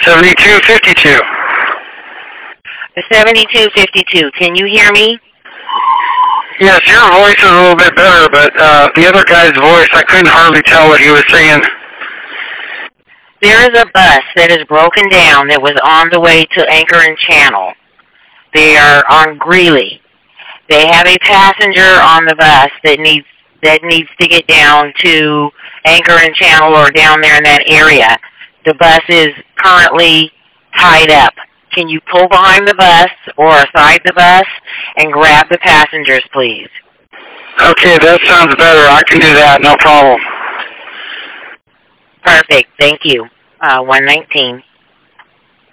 7252. 7252, can you hear me? Yes, your voice is a little bit better, but the other guy's voice, I couldn't hardly tell what he was saying. There is a bus that is broken down that was on the way to Anchor and Channel. They are on Greeley. They have a passenger on the bus that needs to get down to Anchor and Channel or down there in that area. The bus is currently tied up. Can you pull behind the bus or aside the bus and grab the passengers, please? Okay, that sounds better. I can do that, no problem. Perfect. Thank you. 119.